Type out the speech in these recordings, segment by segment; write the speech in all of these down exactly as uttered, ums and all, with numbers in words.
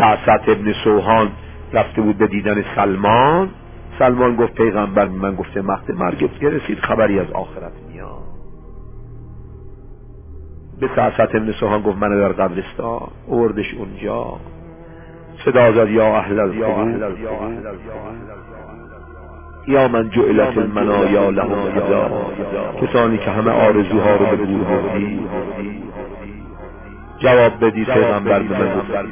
سعسعة ابن سوهان رفته بود به دیدن سلمان. سلمان گفت پیغمبر من گفته وقت مرگت رسید، خبری از آخرت میاد. به سعسعة ابن سوهان گفت منو در قبرستان. اوردش اونجا، صدا زد یا اهل القبور یا من جعلت المنایا لهم عذاب. کسانی که همه آرزوها رو به گور بردی جواب بدی. پیغمبر به من گفت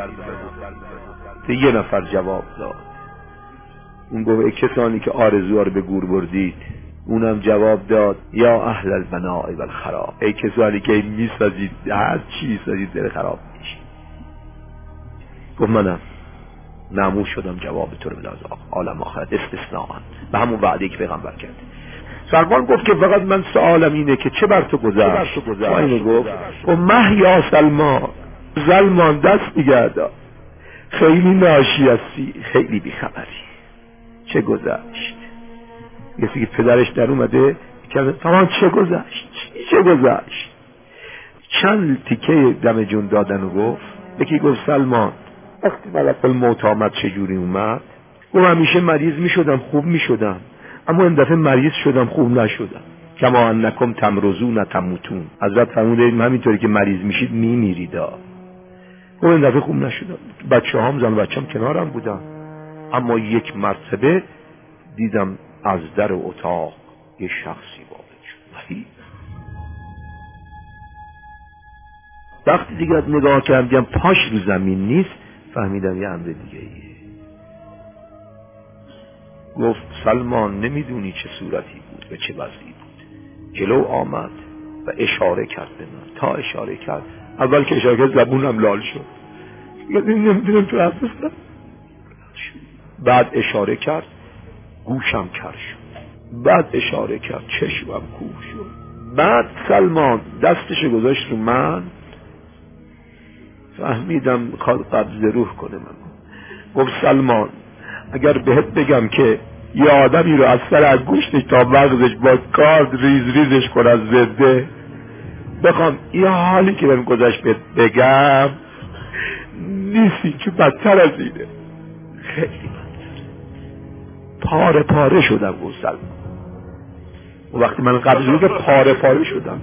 یه نفر جواب داد. اون گفت ای کسانی که آرزوها رو به گور بردید. اونم جواب داد یا اهل البناء والخراب. ای کسانی که میسازید هر چی سازید دل خراب میشه. گفت منم ناموس شدم جواب تو رو بدم از عالم آخرت استثناء به همون وعده که پیغمبر کرد. سلمان گفت که فقط من سوالم اینه که چه بر تو گذشت؟ اینو گفت و مهیا سلمان، سلمان دست دیگه دار، خیلی ناشی هستی، خیلی بیخبری، چه گذشت؟ یکی که پدرش در اومده که تمام چه گذشت چه گذشت چند تیکه دم جون دادن و گفت. یکی گفت سلمان وقتی ملک الموت آمد چجوری اومد؟ گفت همیشه مریض می شدم خوب می شدم، اما این دفعه مریض شدم خوب نشدم. کما انکم تمرضون تموتون. حضرت فرمودید همینطوری که مریض میشید می میرید. گفت این دفعه خوب نشدم. بچه هم زن بچه هم کنارم بودم، اما یک مرتبه دیدم از در اتاق یه شخصی وارد شد. وقتی دیگه نگاه کردم پاش رو زمین نیست، فهمیدم یه امر دیگه ایه. گفت سلمان نمیدونی چه صورتی بود و چه وضعی بود. جلو آمد و اشاره کرد به من. تا اشاره کرد، اول که اشاره کرد زبونم لال شد، نمیدونم تو حفظم. بعد اشاره کرد گوشم کر شد، بعد اشاره کرد چشمم کور شد. بعد سلمان دستشو گذاشت رو من، فهمیدم میخواد قبض روح کنه من. گفت سلمان اگر بهت بگم که یه آدمی رو از سر از گوشتش تا مغزش با کارد ریز ریزش کنه از زنده، بخوام یه حالی که بهم گذاشت بهت بگم نیستی، که بدتر از اینه، خیلی بدتر. پاره پاره شدم. گفت سلمان و وقتی من قبض رو که پاره پاره شدم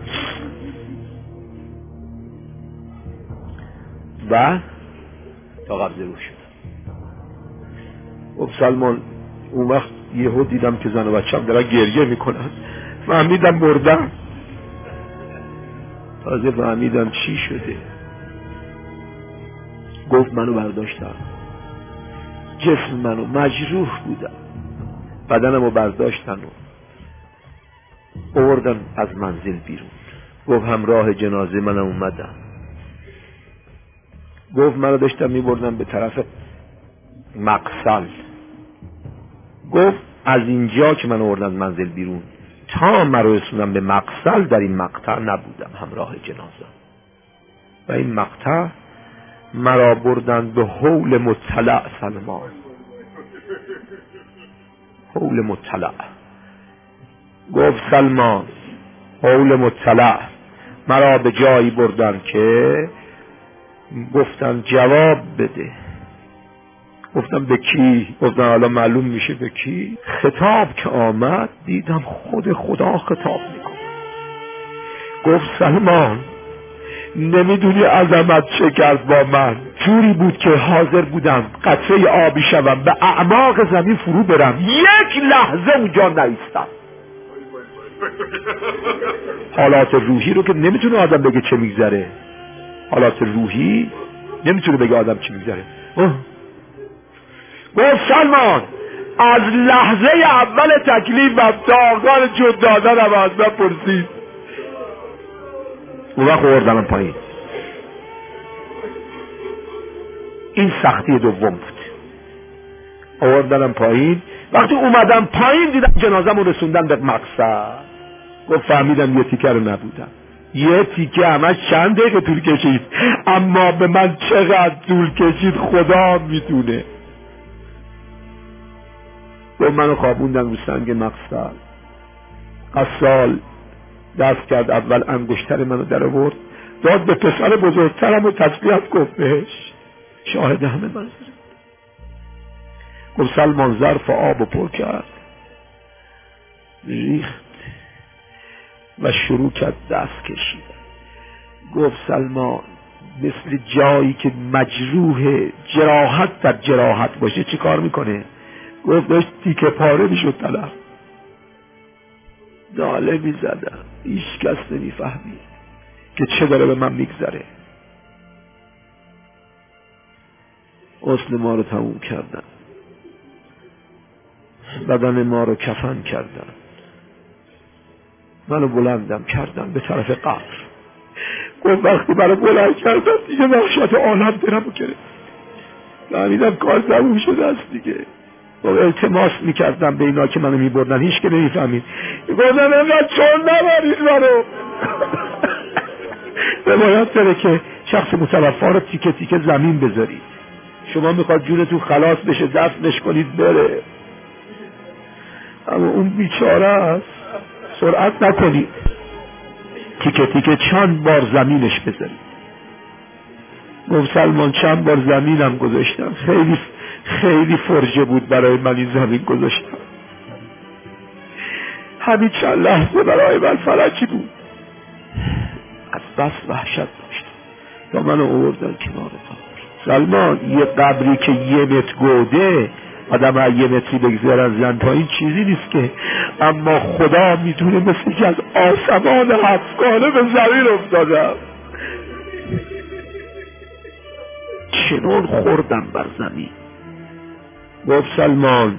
و تا قبض رو شدم. گفت سلمان اون وقت یهو دیدم که زن و بچه‌م دارن گریه میکنن، فهمیدم مردم. تازه فهمیدم چی شده. گفت منو برداشتم، جسم منو مجروح بودم، بدنمو برداشتن و آوردن از منزل بیرون. گفت همراه جنازه منم اومدم. گفت منو داشتم میبردم به طرف مقصل. گفت از اینجا که من آوردن منزل بیرون تا مرا رسوندن به مقصل در این مقطع نبودم همراه جنازه، و این مقطع مرا بردن به حول مطلع. سلمان حول مطلع. گفت سلمان حول مطلع مرا به جایی بردن که گفتن جواب بده. گفتم به کی؟ گفتن حالا معلوم میشه به کی. خطاب که آمد دیدم خود خدا خطاب میکنه. گفت سلمان نمیدونی عظمت چه کرد با من؟ جوری بود که حاضر بودم قطره آبی شوم، به اعماق زمین فرو برم، یک لحظه اونجا نایستم. حالات روحی رو که نمیتونه آدم بگه چه میگذره، حالات روحی نمیتونه بگه آدم چه میگذره. گفت سلمان از لحظه اول تکلیفم تا آغاز جد دادنم از من پرسید. اون وقت آوردنم پایین. این سختی دوم بود. آوردنم پایین. وقتی اومدم پایین دیدم جنازم رو رسوندن به مقصد. گفت فهمیدم یه تیکه رو نبودم. یه تیکه همش چند دقیقه طول کشید، اما به من چقدر طول کشید خدا میدونه. گفت منو خوابوندن رو سنگ مقصد. قصال دست کرد، اول انگشتر منو در آورد، داد به پسر بزرگترم و تسبیحات گفت بهش. شاهد همه منظره. گفت سلمان ظرف آب و پر کرد، ریخت و شروع کرد دست کشیدن. گفت سلمان مثل جایی که مجروح جراحت در جراحت باشه چی کار میکنه؟ گفت داشت تیکه پاره میشد طرف، ناله میزدم، هیچ کس نمیفهمید که چه داره به من میگذره. غسل ما رو تموم کردن، بدن ما رو کفن کردن، منو بلندم کردن به طرف قبر. گفت وقتی منو بلند کردن دیگه وحشت عالم دلمو گرفت، فهمیدم کار تموم شده است دیگه. و التماس میکردم به اینا که منو میبردن، هیچ که نمیفهمید. گفتم اینقدر چون نبرید منو. روایت داره که شخص متوفا رو تیکه تیکه زمین بذارید، شما میخواد جونتون خلاص بشه دفنش کنید بره، اما اون بیچاره است، سرعت نکنید، تیکه تیکه چند بار زمینش بذارید. گفت سلمان چند بار زمینم گذاشتم، خیلی خیلی فرجه بود برای من این زمین گذاشتم، همین چند لحظه برای من فرجی بود، از بس وحشت داشتم تا منو آوردن کنار قبر. سلمان یه قبری که یه متر گوده آدم ها یه متری بگذارن زن پایین چیزی نیست که، اما خدا میدونه مثل که از آسمان هفتگانه به زمین افتادم، چنون خوردم بر زمین. گفت سلمان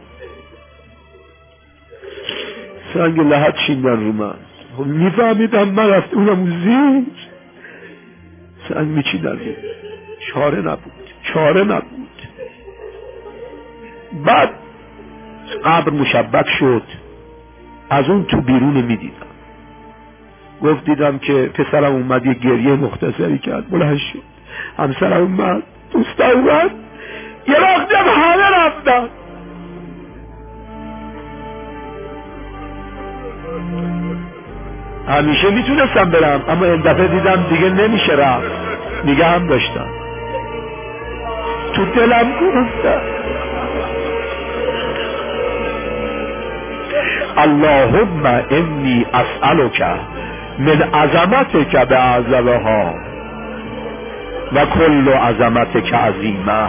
سنگ لحد چیندن رو من، میفهمیدم من رفت اونم زیر سنگ میچیندن رو، چاره نبود چاره نبود. بعد قبر مشبک شد، از اون تو بیرون میدیدم. گفت دیدم که پسرم اومد یه گریه مختصری کرد، بلند شد، همسرم اومد، دوستا اومد، یه وقتم همه رفتن. همیشه میتونستم برم اما این دفعه دیدم دیگه نمیشه رفت، دیگه هم داشتم تو دلم گفتم اللهم انی اسألک من عظمتک بعظمها و کل عظمتک عظیمه.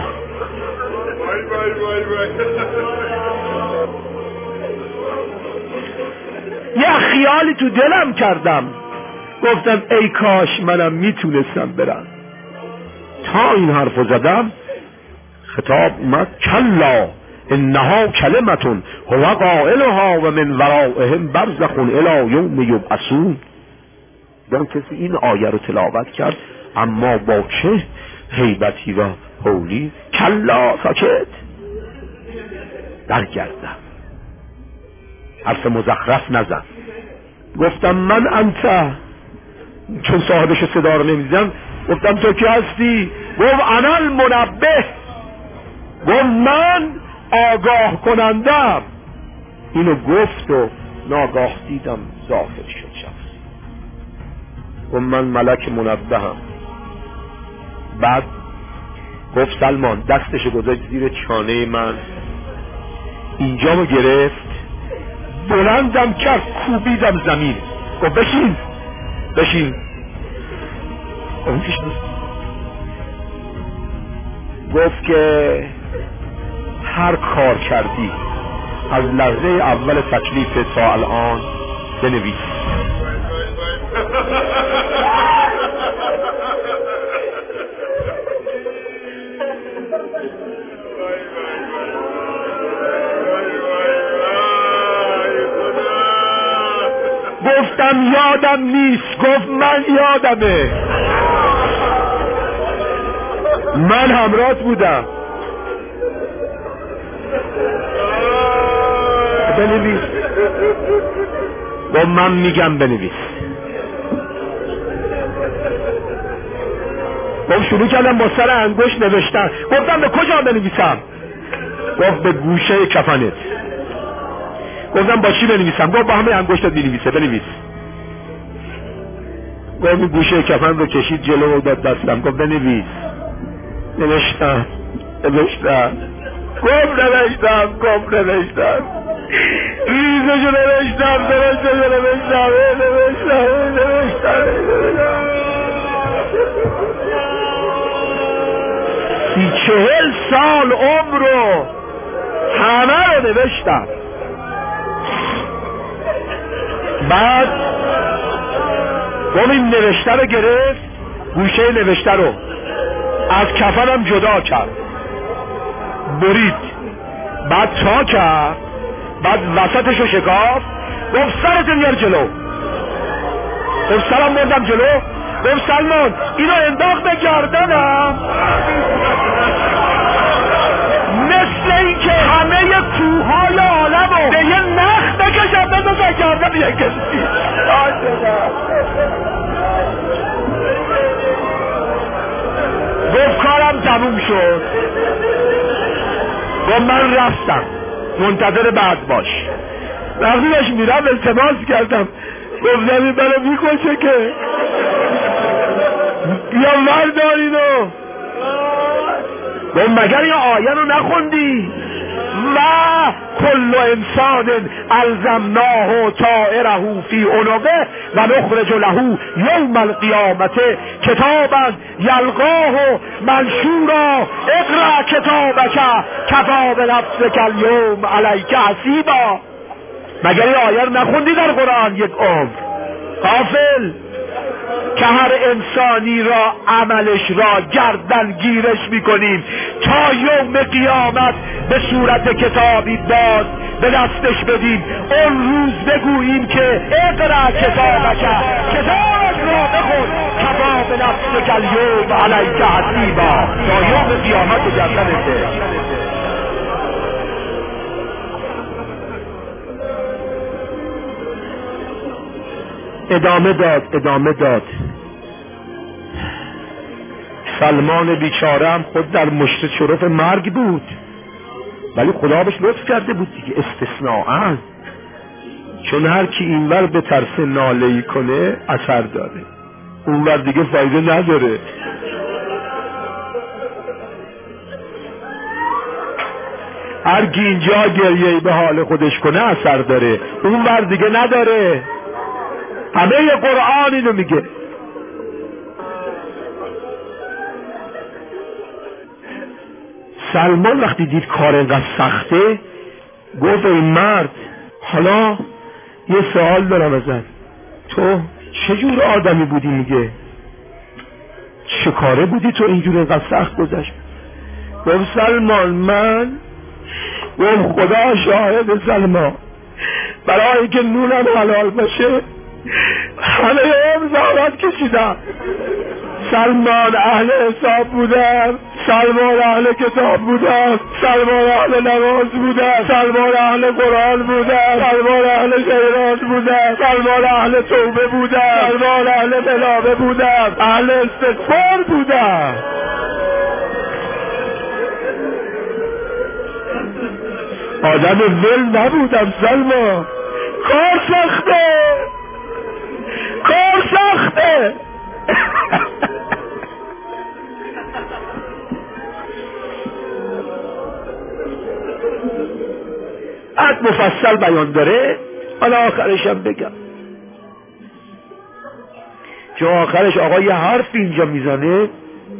یه خیالی تو دلم کردم، گفتم ای کاش منم میتونستم برم. تا این حرفو زدم خطاب اومد کلا انها کلمتون هو قائلها و من ورائهم برزخ الی یوم یبعثون. دان کسی این آیه رو تلاوت کرد اما با چه هیبتی و حولی، کلا ساکت، برگردم، حرف مزخرف نزن. گفتم من انت، چون صاحبش صدا رو نمیدیدم گفتم تو کی هستی؟ گفت انا المنبه. گفت من آگاه کنندم. اینو گفت و ناگاه دیدم ظاهر شد شخص. گفت من ملک منبهم. بعد گفت سلمان دستشو گذاشت زیر چانه من، اینجا رو گرفت، بلندم کرد، کوبیدم زمین. گفت بشین بشین. گفت که هر کار کردی از لحظه اول تکلیف تا الان بنویس. گفتم یادم نیست. گفت من یادمه، من همراهت بودم. بنویس. گفت من میگم بنویس. گفت شروع کردم با سر انگشت نوشتن. گفتم به کجا بنویسم؟ گفت به گوشه کفنت. گفتم با چی بنویسم؟ گفت با همه انگشتت بنویسه. بنویس. گفت گوشه کفن رو کشید جلو و داد دستم. گفت بنویس. نوشتم نوشتم گم نوشتم گم نوشتم ریزشو نوشتم درشتشو نوشتم نوشتم نوشتم سی چهل سال عمر رو همه رو نوشتم. بعد گم این نوشته رو گرفت، گوشه نوشته رو از کفنم جدا کرد، برید، بعد تا کرد، بعد وسطشو شکاف، گفت سرت بیار جلو. گفت سرم بردم جلو. گفت سلمان اینو انداخت به گردنم، مثل این که همه کوههای عالمو به یه نخ بکشم بندازم گردن یک کسی. گفت کارم تموم شد. گفت من رفتم، منتظر بعد باش. وقتی باش میرم التماس کردم، گفتم این برای میکشه که بیا وردار اینو. گفت مگر این آیه رو نخوندی؟ و کل انسان الزمناه طائره فی عنقه و نخرج له یوم القیامت کتابا یلقاه منشورا اقرأ کتابک کفی بنفسک الیوم علیک حسیبا. مگر این آیه رو نخوندی در قرآن یک عمر؟ غافل که هر انسانی را عملش را گردن گیرش میکنیم تا یوم قیامت به صورت کتابی باز به دستش بدیم. اون روز بگوییم که اقرأ کتابک، کتابش را بخون، کفی بنفسک الیوم علیک حسیبا. تا یوم قیامت به گردنته. ادامه داد ادامه داد. سلمان بیچارم خود در مشت شرف مرگ بود، ولی خدا بهش لطف کرده بود دیگه، استثناءً، چون هر کی اینور به ترس ناله‌ای کنه اثر داره، اونور دیگه فایده نداره. هر کی اینجا گریه‌ای به حال خودش کنه اثر داره، اونور دیگه نداره. همه ی قرآن اینو میگه. سلمان وقتی دید کار اینقدر سخته گفت ای مرد، حالا یه سوال دارم ازت، تو چجور آدمی بودی؟ میگه چه کاره بودی تو اینجور اینقدر سخت گذشت؟ گفت سلمان من، گفت خدا شاهد سلمان، برای که نونم حلال باشه همه عمر زحمت کشیدم. سلمان اهل حساب بودم، سلمان اهل کتاب بودم، سلمان اهل نماز بودم، سلمان اهل قرآن بودم، سلمان اهل خیرات بودم، سلمان اهل توبه بودم، سلمان اهل بلاغه بودم، اهل استغفار بودم. آدم ول نبودم سلمان. کار سخته، کار سخته. بعد مفصل بیان داره، حالا آخرش هم بگم، چون آخرش آقا یه حرف اینجا میزنه،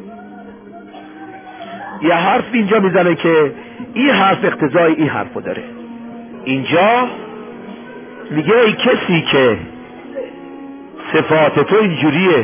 یه حرف اینجا میزنه که این حرف اقتضای این حرفو داره. اینجا میگه ای کسی که صفات تو اینجوریه،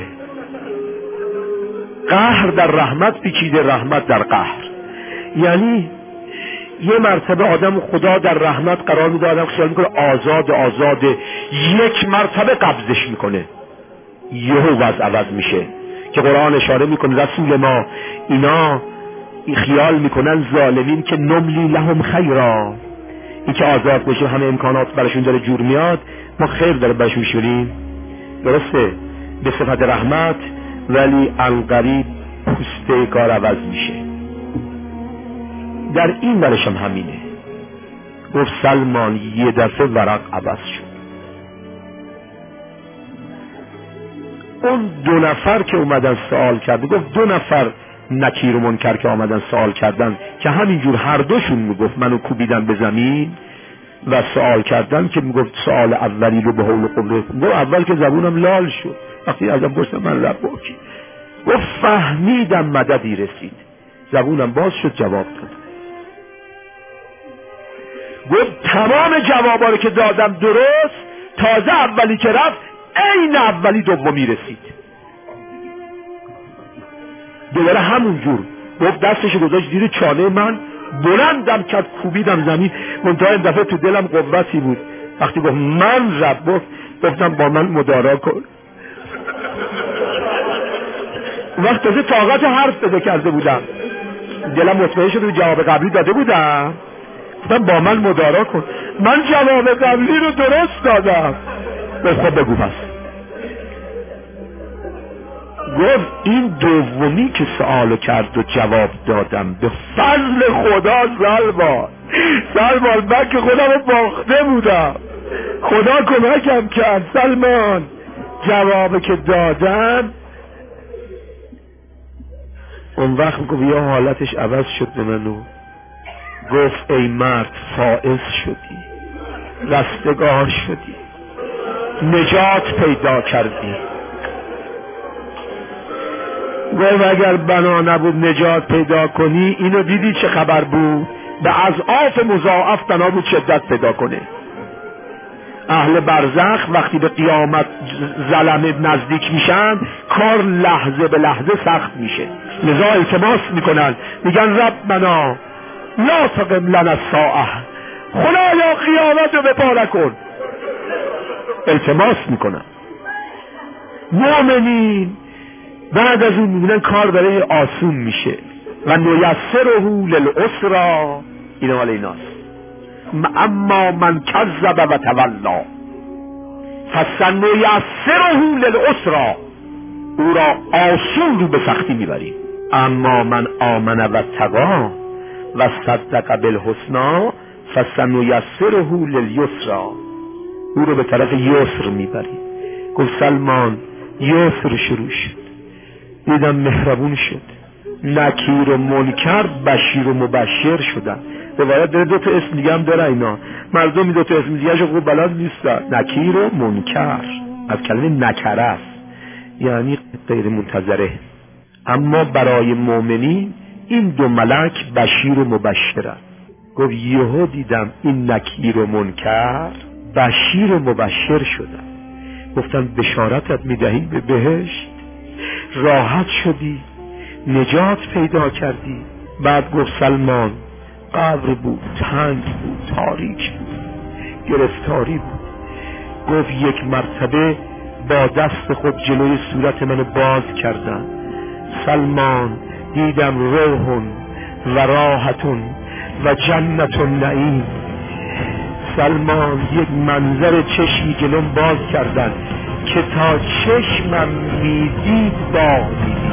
قهر در رحمت پیچیده، رحمت در قهر. یعنی یه مرتبه آدم خدا در رحمت قرار میده، آدم خیال میکنه آزاد آزاد، یک مرتبه قبضش میکنه، یهو وضع عوض میشه. که قرآن اشاره میکنه رسول ما اینا خیال میکنن ظالمین که نملی لهم خیرا، این که آزاد بشه همه امکانات براشون داره جور میاد، ما خیر داره براشون میشوریم. درسته به صفت رحمت، ولی عنقریب پوسته کار عوض میشه. در این برش هم همینه. گفت سلمان یه دفعه ورق عوض شد. اون دو نفر که اومدن سوال کرد، گفت دو نفر نکیر و منکر که آمدن سوال کردن که همینجور هر دوشون میگفت منو کوبیدن به زمین و سوال کردن که میگفت سوال اولی رو به حول قدرت گفت اول که زبونم لال شد وقتی ازم پرسیدم من رباکی گفت فهمیدم مددی رسید زبونم باز شد جواب داد گفت تمام جوابا رو که دادم درست تازه اولی که رفت عین اولی دومی رسید دوباره همونجور گفت دستش گذاشت زیر چانه من بلندم کرد کوبیدم زمین منتها این دفعه تو دلم قوتی بود وقتی گفت من رب گفتم با من مدارا کن وقت تازه طاقت حرف بده کرده بودم دلم مطمئن شد و جواب قبلی داده بودم گفتم با من مدارا کن من جواب قبلی رو درست دادم گفت خب بگو پس گفت این دومی که سوالو کرد و جواب دادم به فضل خدا سلمان سلمان من که خودم رو باخته بودم خدا کمکم کرد سلمان جواب که دادم اون وقت گفت یا حالتش عوض شد به منو گفت ای مرد فائز شدی رستگار شدی نجات پیدا کردی گفت اگر بنا نبود نجات پیدا کنی اینو دیدی چه خبر بود به اضعاف مضاعف بنا بود شدت پیدا کنه اهل برزخ وقتی به قیامت ظلمه نزدیک میشن کار لحظه به لحظه سخت میشه لذا التماس میکنن میگن ربنا لا تقم لنا الساعه خدایا قیامت رو بپا نکن التماس میکنن مؤمنین بعد از اون میبینن کار برای آسون میشه و نیسره للعسرا این حال ایناست اما من کذب و تولا فسنیسره للعسرا او را آسون رو به سختی میبریم اما من آمن و تقی و صدق بالحسنا فسنیسره للیسرا او رو به طرف یسر میبریم گفت سلمان یسر شروع شد دیدم مهربون شد نکیر و منکر بشیر و مبشر شدن روایت داره دو تا اسم دیگه هم داره اینا مردم دو تا اسم دیگه شو خوب بلد نیستن نکیر و منکر از کلمه نکره است یعنی غیر منتظره اما برای مؤمنین این دو ملک بشیر و مبشرن گفت یهو دیدم این نکیر و منکر بشیر و مبشر شدن گفتن بشارتت میدهیم به بهشت راحت شدی نجات پیدا کردی بعد گفت سلمان قبر بود تنگ بود تاریک بود گرفتاری بود گفت یک مرتبه با دست خود جلوی صورت منو باز کردن سلمان دیدم روحون و راحتون و جنت نعیم سلمان یک منظر چشمی جلوم باز کردن که تا چشمم میدید باقی